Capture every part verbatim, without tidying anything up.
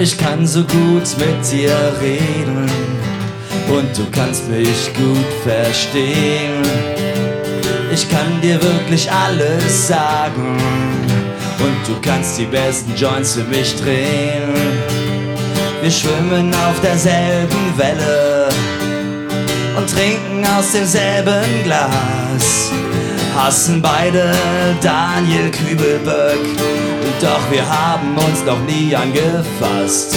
Ich kann so gut mit dir reden und du kannst mich gut verstehen. Ich kann dir wirklich alles sagen und du kannst die besten Joints für mich drehen. Wir schwimmen auf derselben Welle und trinken aus demselben Glas. Hassen beide Daniel Kübelböck, doch wir haben uns noch nie angefasst.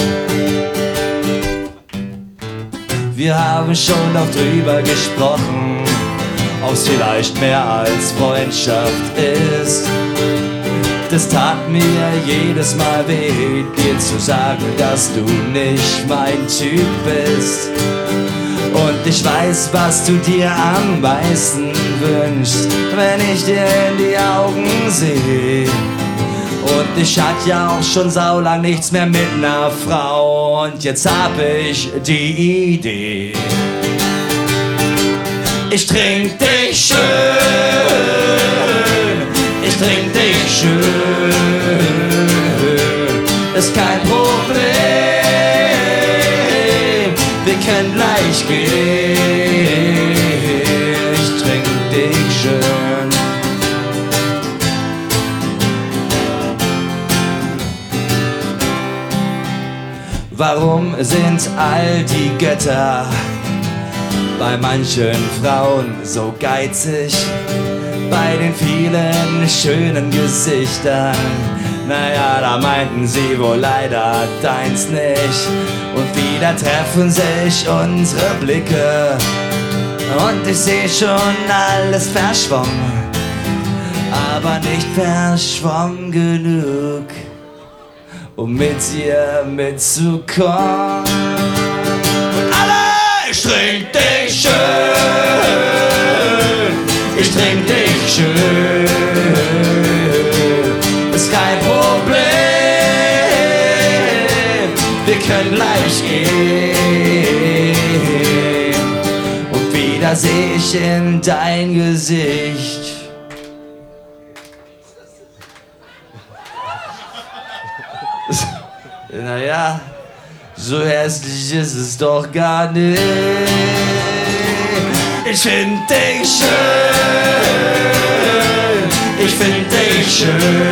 Wir haben schon noch drüber gesprochen, ob's vielleicht mehr als Freundschaft ist. Das tat mir jedes Mal weh, dir zu sagen, dass du nicht mein Typ bist. Und ich weiß, was du dir am meisten wünschst, wenn ich dir in die Augen sehe. Und ich hatte ja auch schon saulang nichts mehr mit ner Frau, und jetzt hab ich die Idee. Ich trink dich schön, ich trink dich schön, ist kein Problem, wir können gleich gehen. Ich trink dich schön. Warum sind all die Götter bei manchen Frauen so geizig? Bei den vielen schönen Gesichtern, naja, da meinten sie wohl leider deins nicht. Und wieder treffen sich unsere Blicke und ich seh schon alles verschwommen, aber nicht verschwommen genug, um mit dir mitzukommen. Und alle, ich trink dich schön, ich trink dich schön, ist kein Problem, wir können gleich gehen. Und wieder seh ich in dein Gesicht. Naja, so hässlich ist es doch gar nicht. Ich find dich schön, ich find dich schön,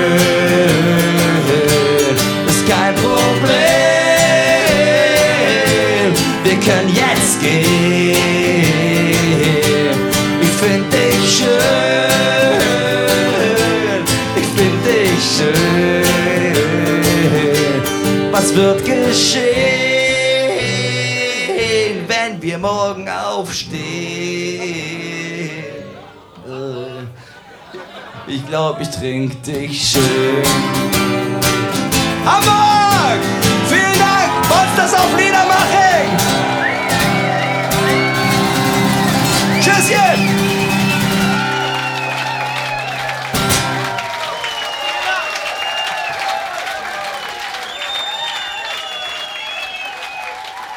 ist kein Problem, wir können jetzt gehen. Ich find dich schön, ich find dich schön. Was wird geschehen, wenn wir morgen aufstehen? Ich glaub, ich trink dich schön. Hamburg! Vielen Dank! Monsters auf Liedermachen!